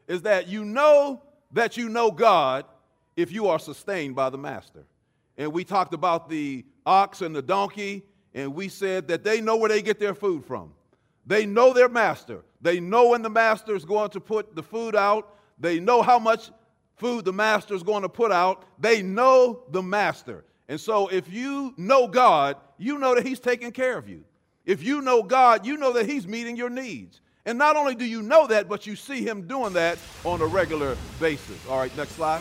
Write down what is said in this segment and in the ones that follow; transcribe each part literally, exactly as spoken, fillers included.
is that you know that you know God if you are sustained by the master. And we talked about the ox and the donkey, and we said that they know where they get their food from. They know their master. They know when the master is going to put the food out. They know how much food the master is going to put out. They know the master. And so if you know God, you know that he's taking care of you. If you know God, you know that he's meeting your needs. And not only do you know that, but you see him doing that on a regular basis. All right, next slide.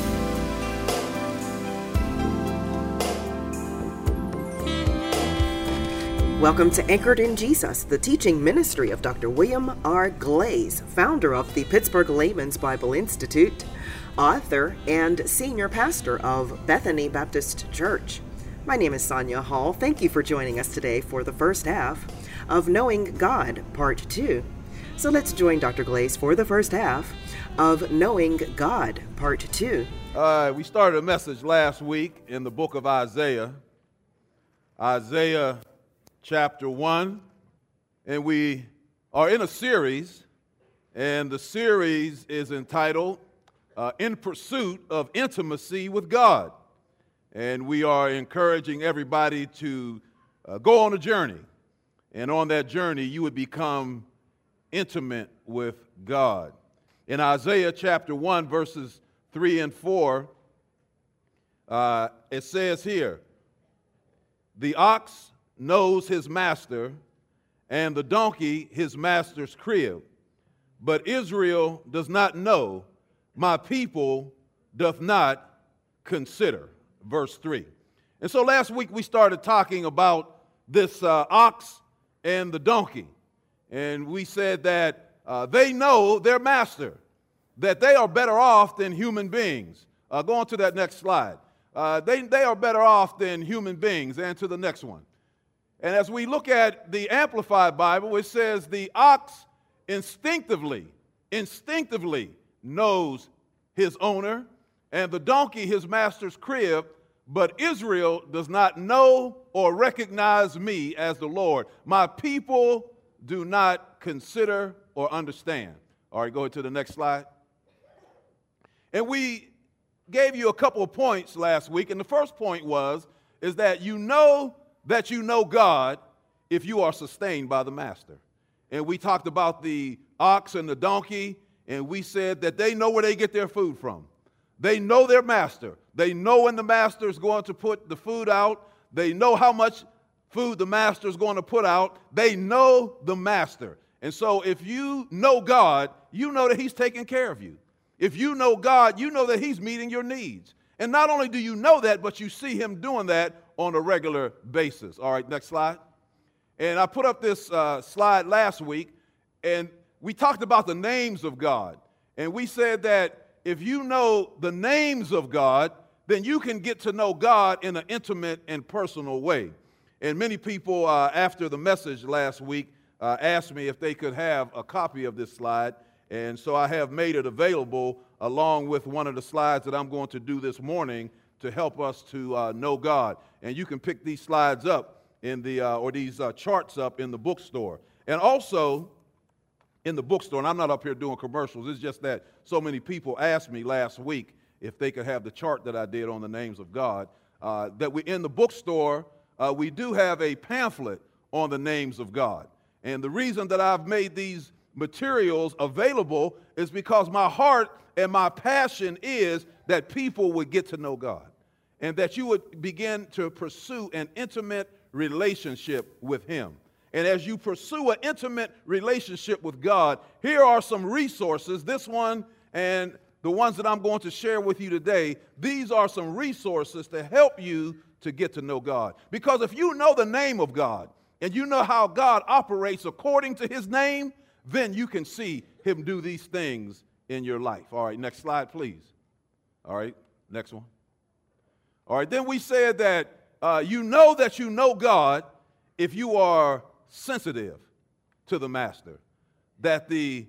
Welcome to Anchored in Jesus, the teaching ministry of Doctor William R. Glaze, founder of the Pittsburgh Layman's Bible Institute, author and senior pastor of Bethany Baptist Church. My name is Sonia Hall. Thank you for joining us today for the first half of Knowing God, Part two. So let's join Doctor Glaze for the first half of Knowing God, Part two. Uh, we started a message last week in the book of Isaiah, Isaiah chapter one, and we are in a series, and the series is entitled uh, In Pursuit of Intimacy with God. And we are encouraging everybody to uh, go on a journey, and on that journey you would become intimate with God. In Isaiah chapter one, verses three and four, uh, it says here, "The ox knows his master, and the donkey his master's crib. But Israel does not know, my people doth not consider." Verse three. And so last week we started talking about this uh, ox and the donkey. And we said that uh, they know their master, that they are better off than human beings. Uh, go on to that next slide. Uh, they, they are better off than human beings. And to the next one. And as we look at the Amplified Bible, it says the ox instinctively, instinctively knows his owner, and the donkey his master's crib, but Israel does not know or recognize me as the Lord. My people do not consider or understand. All right, go to the next slide. And we gave you a couple of points last week, and the first point was, is that you know that you know God if you are sustained by the master. And we talked about the ox and the donkey, and we said that they know where they get their food from. They know their master. They know when the master is going to put the food out. They know how much food the master is going to put out. They know the master. And so if you know God, you know that he's taking care of you. If you know God, you know that he's meeting your needs. And not only do you know that, but you see him doing that on a regular basis. All right, next slide. And I put up this uh, slide last week, and we talked about the names of God. And we said that if you know the names of God, then you can get to know God in an intimate and personal way. And many people, uh, after the message last week, uh, asked me if they could have a copy of this slide. And so I have made it available along with one of the slides that I'm going to do this morning to help us to uh, know God. And you can pick these slides up in the, uh, or these uh, charts up in the bookstore. And also in the bookstore, and I'm not up here doing commercials, it's just that so many people asked me last week if they could have the chart that I did on the names of God, uh, that we in the bookstore, uh, we do have a pamphlet on the names of God. And the reason that I've made these materials available is because my heart and my passion is that people would get to know God, and that you would begin to pursue an intimate relationship with him. And as you pursue an intimate relationship with God, here are some resources. This one and the ones that I'm going to share with you today, these are some resources to help you to get to know God. Because if you know the name of God, and you know how God operates according to his name, then you can see him do these things in your life. All right, next slide, please. All right, next one. All right, then we said that uh, you know that you know God if you are sensitive to the master, that the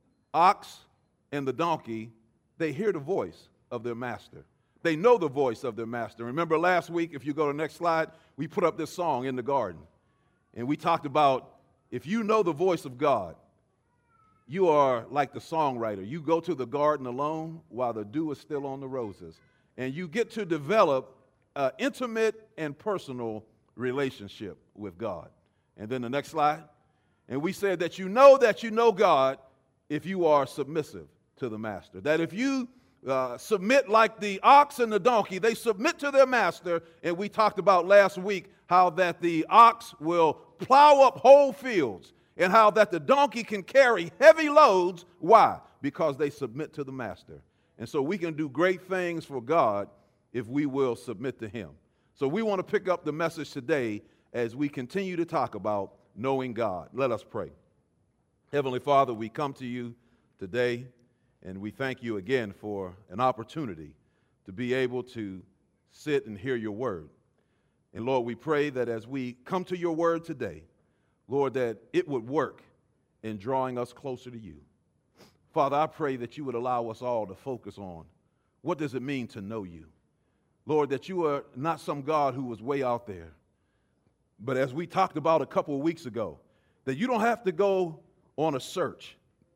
ox and the donkey, they hear the voice of their master. They know the voice of their master. Remember last week, if you go to the next slide, we put up this song, In the Garden. And we talked about if you know the voice of God, you are like the songwriter. You go to the garden alone while the dew is still on the roses, and you get to develop an intimate and personal relationship with God. And then the next slide. And we said that you know that you know God if you are submissive to the master. That if you uh, submit like the ox and the donkey, they submit to their master. And we talked about last week how that the ox will plow up whole fields and how that the donkey can carry heavy loads. Why? Because they submit to the master. And so we can do great things for God if we will submit to him. So we want to pick up the message today as we continue to talk about knowing God. Let us pray. Heavenly Father, we come to you today, and we thank you again for an opportunity to be able to sit and hear your word. And Lord, we pray that as we come to your word today, Lord, that it would work in drawing us closer to you. Father, I pray that you would allow us all to focus on what does it mean to know you. Lord, that you are not some God who was way out there, but as we talked about a couple of weeks ago, that you don't have to go on a search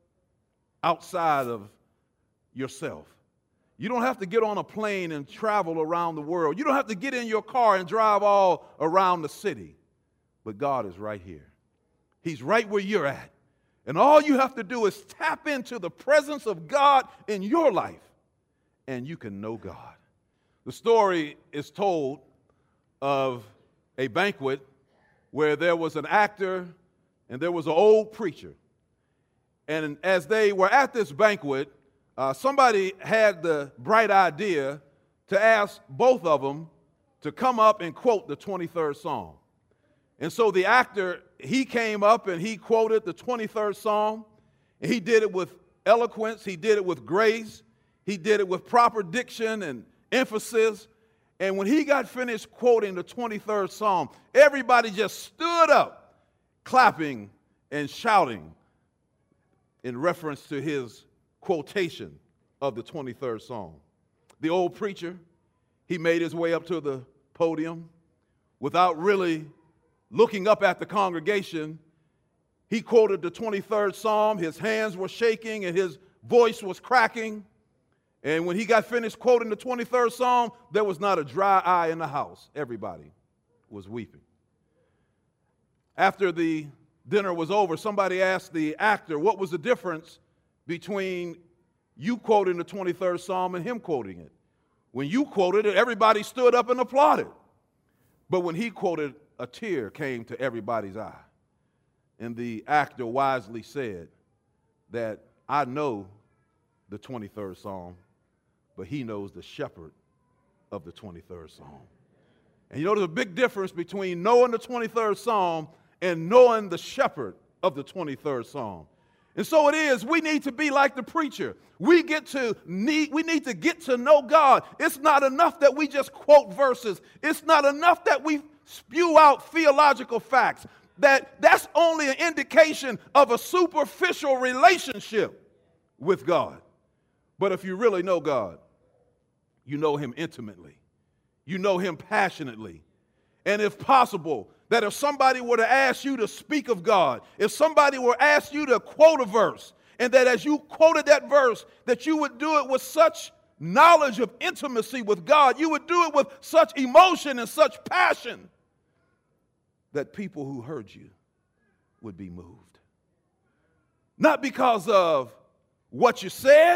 outside of yourself. You don't have to get on a plane and travel around the world. You don't have to get in your car and drive all around the city. But God is right here. He's right where you're at. And all you have to do is tap into the presence of God in your life, and you can know God. The story is told of a banquet where there was an actor and there was an old preacher. And as they were at this banquet, uh, somebody had the bright idea to ask both of them to come up and quote the twenty-third Psalm. And so the actor, he came up and he quoted the twenty-third Psalm. And he did it with eloquence. He did it with grace. He did it with proper diction and emphasis. And when he got finished quoting the twenty-third Psalm, everybody just stood up, clapping and shouting in reference to his quotation of the twenty-third Psalm. The old preacher, he made his way up to the podium without really looking up at the congregation. He quoted the twenty-third Psalm. His hands were shaking and his voice was cracking. And when he got finished quoting the twenty-third Psalm, there was not a dry eye in the house. Everybody was weeping. After the dinner was over, somebody asked the actor, what was the difference between you quoting the twenty-third Psalm and him quoting it? When you quoted it, everybody stood up and applauded. But when he quoted, a tear came to everybody's eye. And the actor wisely said that I know the twenty-third Psalm, but he knows the shepherd of the twenty-third Psalm. And you know there's a big difference between knowing the twenty-third Psalm and knowing the shepherd of the twenty-third Psalm. And so it is, we need to be like the preacher. We get to need, we need to get to know God. It's not enough that we just quote verses. It's not enough that we spew out theological facts. That that's only an indication of a superficial relationship with God. But if you really know God, you know him intimately. You know him passionately. And if possible, that if somebody were to ask you to speak of God, if somebody were to ask you to quote a verse, and that as you quoted that verse, that you would do it with such knowledge of intimacy with God, you would do it with such emotion and such passion that people who heard you would be moved. Not because of what you said,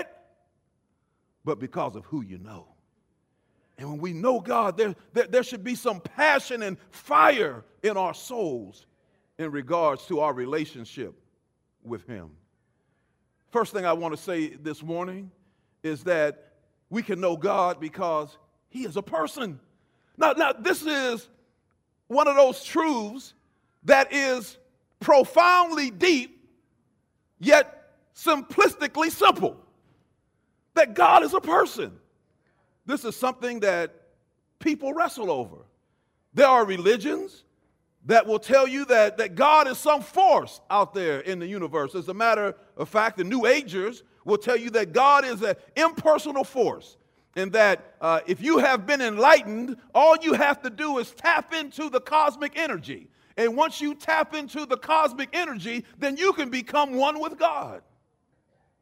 but because of who you know. And when we know God, there, there, there should be some passion and fire in our souls in regards to our relationship with him. First thing I want to say this morning is that we can know God because he is a person. Now, now this is one of those truths that is profoundly deep, yet simplistically simple. That God is a person. This is something that people wrestle over. There are religions that will tell you that, that God is some force out there in the universe. As a matter of fact, the New Agers will tell you that God is an impersonal force, and that uh, if you have been enlightened, all you have to do is tap into the cosmic energy. And once you tap into the cosmic energy, then you can become one with God.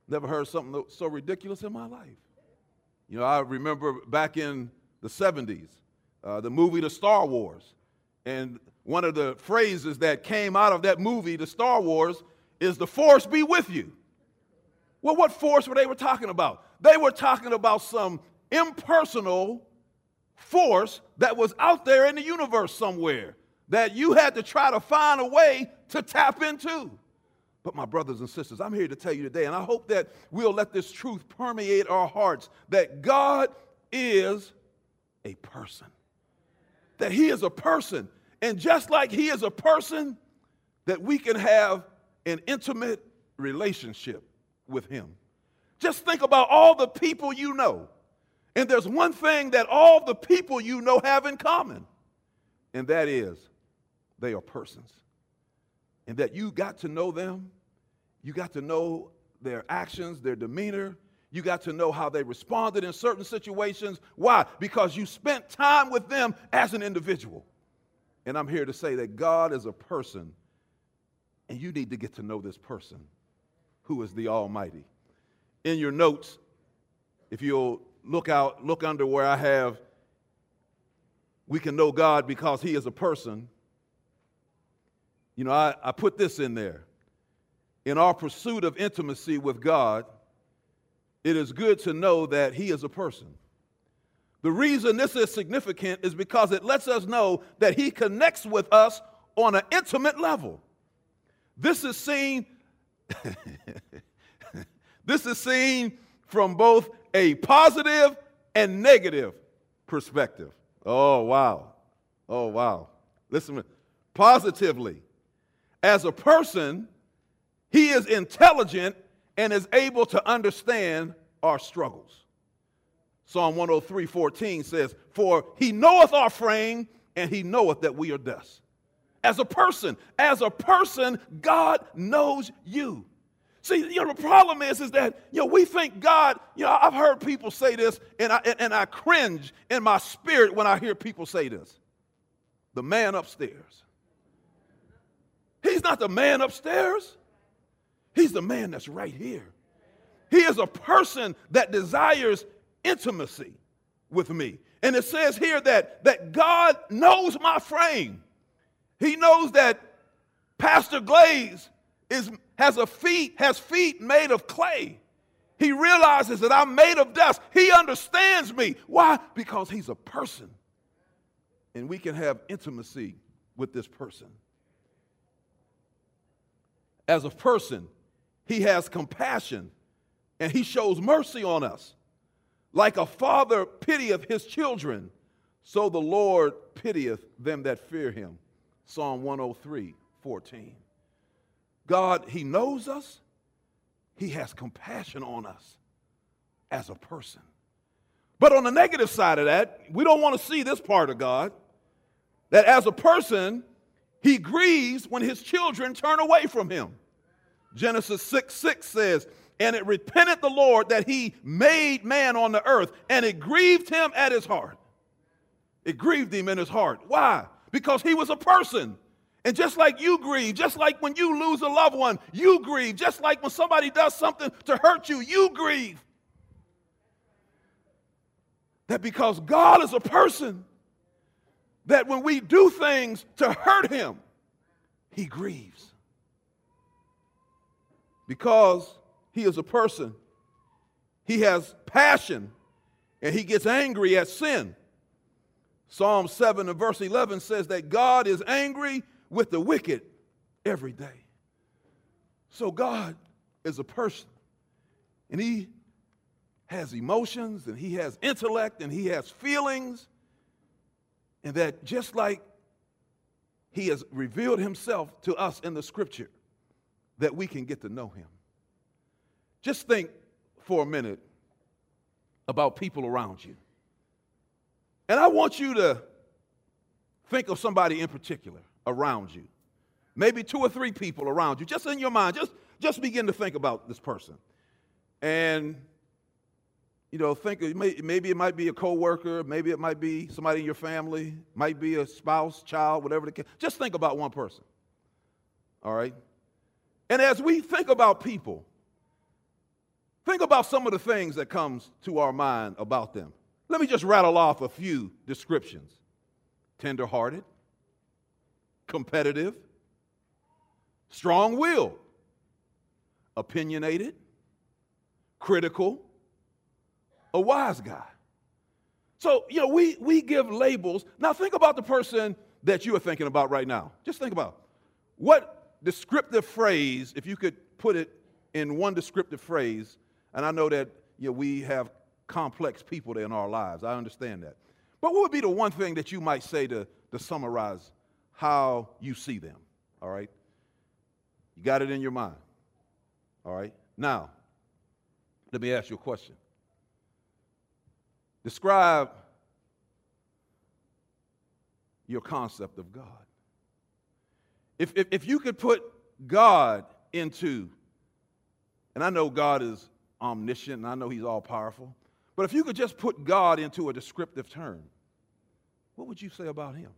Never heard something so ridiculous in my life. You know, I remember back in the seventies, uh, the movie The Star Wars. And one of the phrases that came out of that movie, The Star Wars, is the force be with you. Well, what force were they were talking about? They were talking about some impersonal force that was out there in the universe somewhere that you had to try to find a way to tap into. But my brothers and sisters, I'm here to tell you today, and I hope that we'll let this truth permeate our hearts, that God is a person. That he is a person. And just like he is a person, that we can have an intimate relationship with him. Just think about all the people you know. And there's one thing that all the people you know have in common, and that is they are persons. And that you got to know them, you got to know their actions, their demeanor, you got to know how they responded in certain situations. Why? Because you spent time with them as an individual. And I'm here to say that God is a person, and you need to get to know this person who is the Almighty. In your notes, if you'll look out, look under where I have, we can know God because he is a person. You know, I, I put this in there. In our pursuit of intimacy with God, it is good to know that he is a person. The reason this is significant is because it lets us know that he connects with us on an intimate level. This is seen, this is seen from both a positive and negative perspective. Oh, wow. Oh, wow. Listen, positively, as a person, he is intelligent and is able to understand our struggles. Psalm one oh three, fourteen says, for he knoweth our frame, and he knoweth that we are dust. As a person, as a person, God knows you. See, you know, the problem is, is that, you know, we think God, you know, I've heard people say this, and I, and I cringe in my spirit when I hear people say this. The man upstairs. He's not the man upstairs. He's the man that's right here. He is a person that desires intimacy with me. And it says here that, that God knows my frame. He knows that Pastor Glaze is, has a feet, has feet made of clay. He realizes that I'm made of dust. He understands me. Why? Because he's a person. And we can have intimacy with this person. As a person, he has compassion and he shows mercy on us. Like a father pitieth his children, so the Lord pitieth them that fear him. Psalm one oh three, fourteen. God, he knows us. He has compassion on us as a person. But on the negative side of that, we don't want to see this part of God, that as a person, he grieves when his children turn away from him. Genesis six six says, and it repented the Lord that he made man on the earth, and it grieved him at his heart. It grieved him in his heart. Why? Because he was a person. And just like you grieve, just like when you lose a loved one, you grieve. Just like when somebody does something to hurt you, you grieve. That because God is a person, that when we do things to hurt him, he grieves. Because he is a person, he has passion, and he gets angry at sin. Psalm seven and verse eleven says that God is angry with the wicked every day. So God is a person, and he has emotions, and he has intellect, and he has feelings, and that just like he has revealed himself to us in the scripture, that we can get to know him. Just think for a minute about people around you. And I want you to think of somebody in particular around you. Maybe two or three people around you, just in your mind. Just, just begin to think about this person. And, you know, think of, maybe it might be a coworker, maybe it might be somebody in your family, might be a spouse, child, whatever the case. Just think about one person. All right? And as we think about people, Think about some of the things that comes to our mind about them. Let me just rattle off a few descriptions. Tender-hearted, competitive, strong-willed, opinionated, critical, a wise guy. So, you know, we, we give labels. Now think about the person that you are thinking about right now. Just think about what descriptive phrase, if you could put it in one descriptive phrase, and I know that, you know, we have complex people there in our lives. I understand that. But what would be the one thing that you might say to, to summarize how you see them? All right? You got it in your mind. All right? Now, let me ask you a question. Describe your concept of God. If, if, if you could put God into, and I know God is omniscient, and I know he's all-powerful, but if you could just put God into a descriptive term, what would you say about him?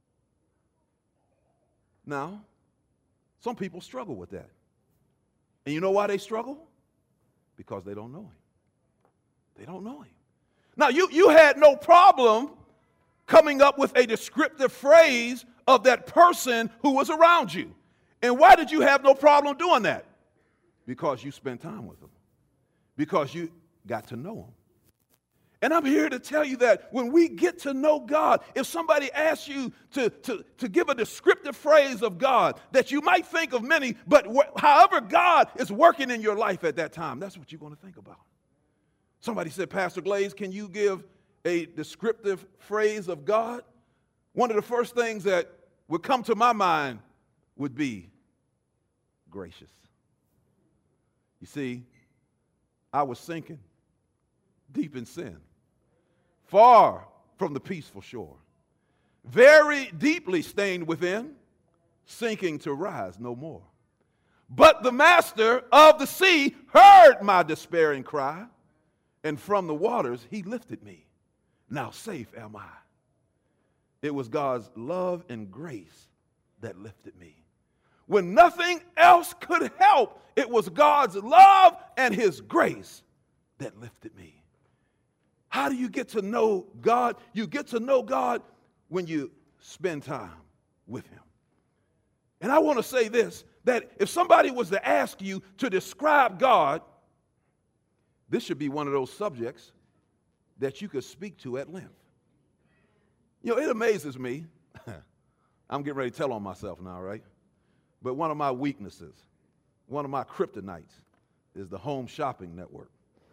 Now, some people struggle with that. And you know why they struggle? Because they don't know him. They don't know him. Now, you, you had no problem coming up with a descriptive phrase of that person who was around you. And why did you have no problem doing that? Because you spent time with them. Because you got to know him. And I'm here to tell you that when we get to know God, if somebody asks you to, to, to give a descriptive phrase of God that you might think of many, but wh- however God is working in your life at that time, that's what you're going to think about. Somebody said, Pastor Glaze, can you give a descriptive phrase of God? One of the first things that would come to my mind would be gracious. You see, I was sinking deep in sin, far from the peaceful shore, very deeply stained within, sinking to rise no more. But the master of the sea heard my despairing cry, and from the waters he lifted me. Now safe am I. It was God's love and grace that lifted me. When nothing else could help, it was God's love and his grace that lifted me. How do you get to know God? You get to know God when you spend time with him. And I want to say this, that if somebody was to ask you to describe God, this should be one of those subjects that you could speak to at length. You know, it amazes me. I'm getting ready to tell on myself now, right? But one of my weaknesses, one of my kryptonites, is the home shopping network.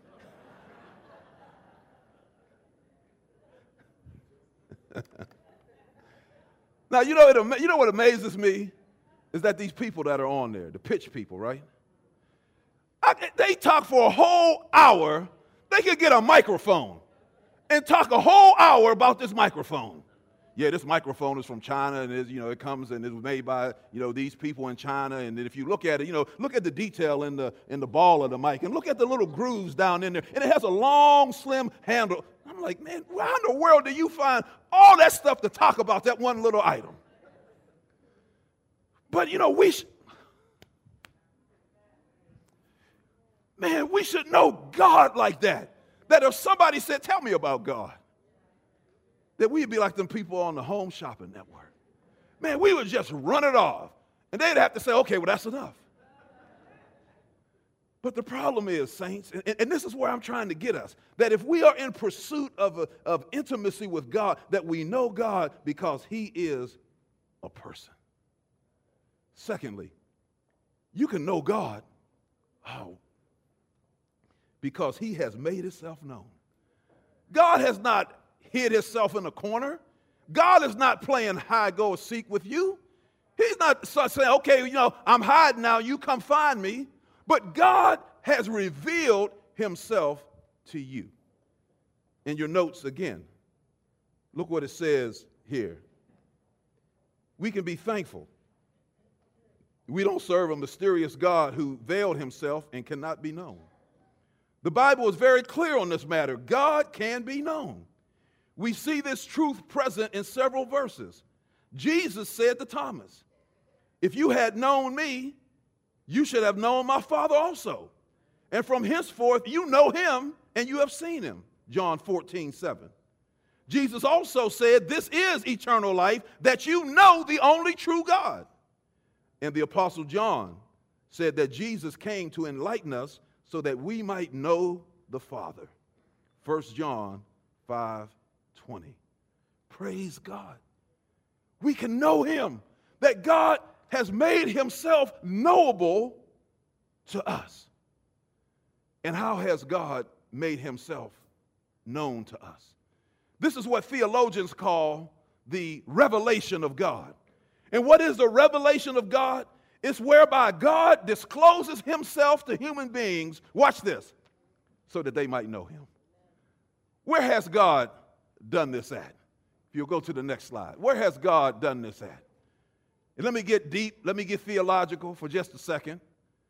Now, you know, it, you know what amazes me is that these people that are on there, the pitch people, right? I, they talk for a whole hour. They could get a microphone and talk a whole hour about this microphone. Yeah, this microphone is from China, and it's, you know, it comes and it was made by, you know, these people in China. And if you look at it, you know, look at the detail in the in the ball of the mic, and look at the little grooves down in there, and it has a long, slim handle. I'm like, man, why in the world do you find all that stuff to talk about that one little item? But you know, we should, man, we should know God like that. That if somebody said, "Tell me about God," that we'd be like them people on the Home Shopping Network. Man, we would just run it off. And they'd have to say, okay, well, that's enough. But the problem is, saints, and, and this is where I'm trying to get us, that if we are in pursuit of, a, of intimacy with God, that we know God because he is a person. Secondly, you can know God, oh, because he has made himself known. God has not hid himself in a corner. God is not playing hide go seek with you. He's not saying, okay, you know, I'm hiding now, you come find me. But God has revealed himself to you. In your notes again, look what it says here. We can be thankful. We don't serve a mysterious God who veiled himself and cannot be known. The Bible is very clear on this matter. God can be known. We see this truth present in several verses. Jesus said to Thomas, if you had known me, you should have known my Father also. And from henceforth you know him and you have seen him. John fourteen, seven. Jesus also said, this is eternal life, that you know the only true God. And the Apostle John said that Jesus came to enlighten us so that we might know the Father. First John five, twenty. Praise God. We can know him, that God has made himself knowable to us. And how has God made himself known to us? This is what theologians call the revelation of God. And what is the revelation of God? It's whereby God discloses himself to human beings, watch this, so that they might know him. Where has God done this at? If you'll go to the next slide. Where has God done this at? And let me get deep, let me get theological for just a second.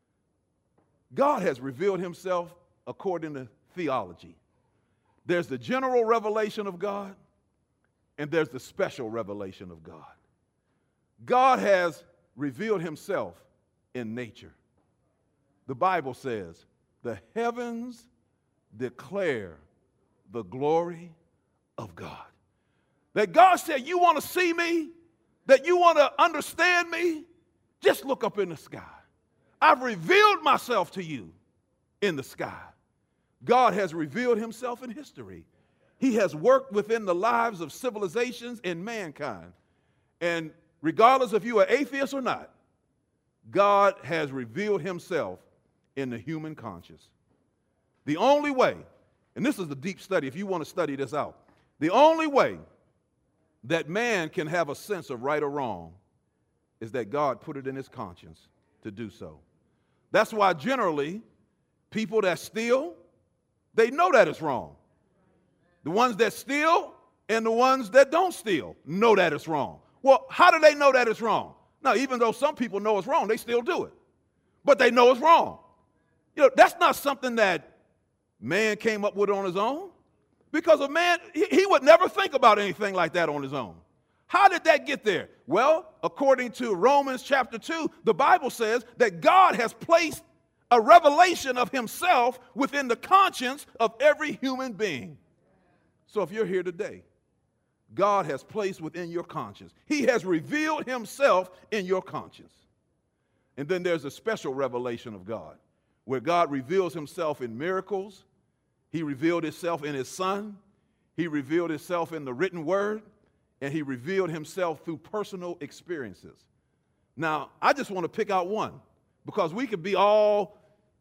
God has revealed himself according to theology. There's the general revelation of God, and there's the special revelation of God. God has revealed himself in nature. The Bible says, the heavens declare the glory of God. That God said, you want to see me? That you want to understand me? Just look up in the sky. I've revealed myself to you in the sky. God has revealed himself in history. He has worked within the lives of civilizations and mankind. And regardless if you are atheist or not, God has revealed himself in the human conscience. The only way, and this is the deep study if you want to study this out, the only way that man can have a sense of right or wrong is that God put it in his conscience to do so. That's why generally people that steal, they know that it's wrong. The ones that steal and the ones that don't steal know that it's wrong. Well, how do they know that it's wrong? Now, even though some people know it's wrong, they still do it. But they know it's wrong. You know, that's not something that man came up with on his own. Because a man, he, he would never think about anything like that on his own. How did that get there? Well, according to Romans chapter two, the Bible says that God has placed a revelation of himself within the conscience of every human being. So if you're here today, God has placed within your conscience. He has revealed himself in your conscience. And then there's a special revelation of God, where God reveals himself in miracles. He revealed himself in his Son. He revealed himself in the written word. And he revealed himself through personal experiences. Now, I just want to pick out one, because we could be all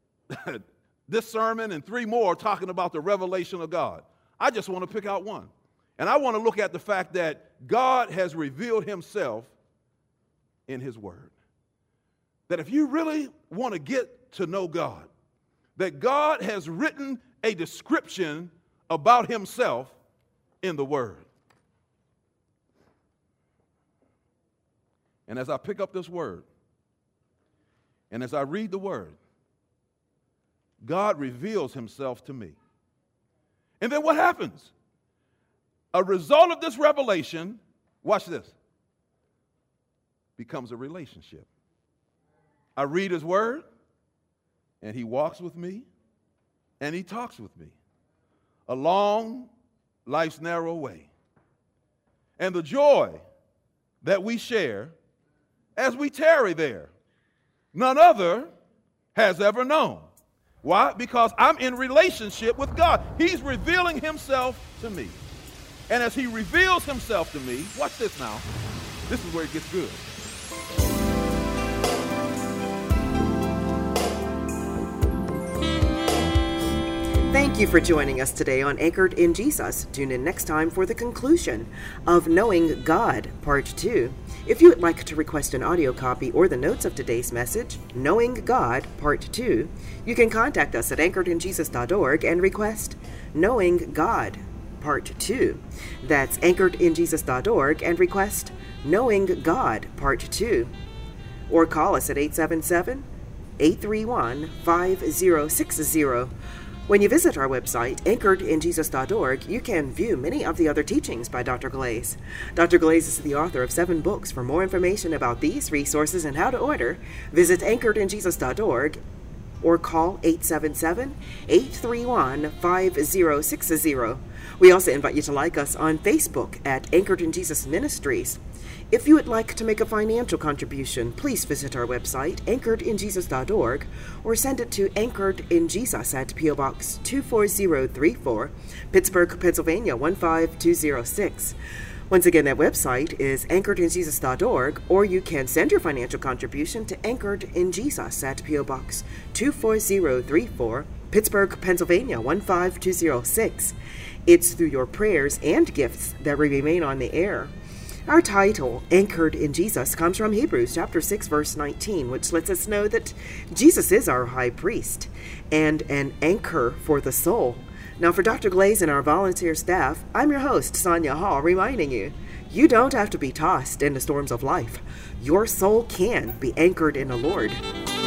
this sermon and three more talking about the revelation of God. I just want to pick out one. And I want to look at the fact that God has revealed himself in his word. That if you really want to get to know God, that God has written a description about himself in the word. And as I pick up this word, and as I read the word, God reveals himself to me. And then what happens? A result of this revelation, watch this, becomes a relationship. I read his word, and he walks with me, and he talks with me along life's narrow way. And the joy that we share as we tarry there, none other has ever known. Why? Because I'm in relationship with God. He's revealing himself to me. And as he reveals himself to me, watch this now. This is where it gets good. Thank you for joining us today on Anchored in Jesus. Tune in next time for the conclusion of Knowing God, Part two. If you would like to request an audio copy or the notes of today's message, Knowing God, Part two, you can contact us at anchored in jesus dot org and request Knowing God, Part two. That's anchored in jesus dot org and request Knowing God, Part two. Or call us at eight seven seven, eight three one, five zero six zero. When you visit our website, anchored in jesus dot org, you can view many of the other teachings by Doctor Glaze. Doctor Glaze is the author of seven books. For more information about these resources and how to order, visit anchored in jesus dot org or call eight seven seven, eight three one, five zero six zero. We also invite you to like us on Facebook at Anchored in Jesus Ministries. If you would like to make a financial contribution, please visit our website, anchored in jesus dot org, or send it to Anchored in Jesus at P O Box two four zero three four, Pittsburgh, Pennsylvania one five two zero six. Once again, that website is anchored in jesus dot org, or you can send your financial contribution to Anchored in Jesus at P O Box two four zero three four, Pittsburgh, Pennsylvania one five two zero six. It's through your prayers and gifts that we remain on the air. Our title, Anchored in Jesus, comes from Hebrews chapter six, verse nineteen, which lets us know that Jesus is our high priest and an anchor for the soul. Now, for Doctor Glaze and our volunteer staff, I'm your host, Sonia Hall, reminding you, you don't have to be tossed in the storms of life. Your soul can be anchored in the Lord.